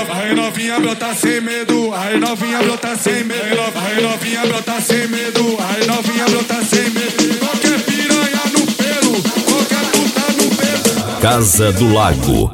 Aí novinha brota sem medo, aí novinha brota sem medo, aí novinha brota sem medo, aí novinha brota sem medo. Qualquer piranha no pelo, qualquer puta no pelo. Casa do Lago.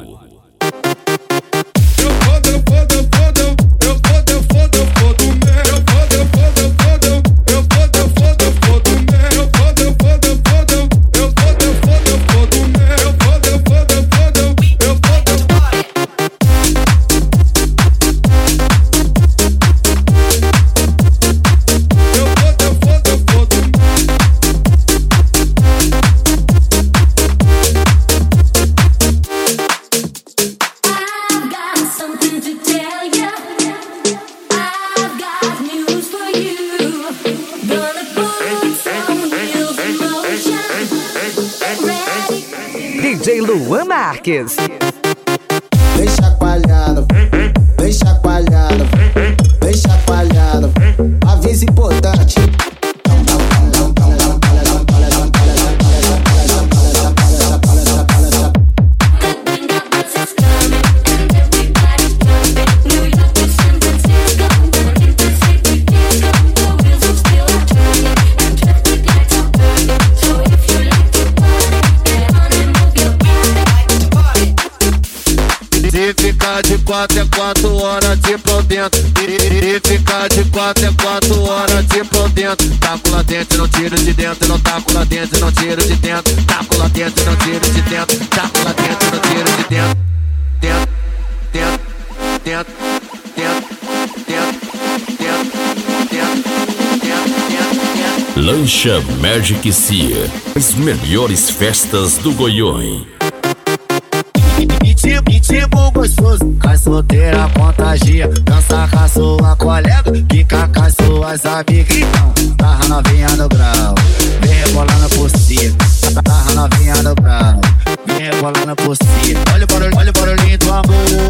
DJ Luan Marques. Vem chacoalhando, vem chacoalhando, vem chacoalhando. Aviso importante. De 4 é 4 horas de por dentro. E ficar de 4 é 4 horas de por dentro. Taco lá dentro, não tiro de dentro. Não taco lá dentro, não tiro de dentro. Taco lá dentro, não tiro de dentro. Taco lá dentro, não tiro de dentro. Dentro, dentro, dentro, dentro, dentro, dentro. Lancha Magic Sea. As melhores festas do Goiôem. E tipo gostoso, cai solteira, contagia. Dança com a sua colega, fica com as suas amigas. Então, tarra novinha no grau, vem rebolando por cima. Tarra novinha no grau, vem rebolando por cima. Olha o barulhinho do amor.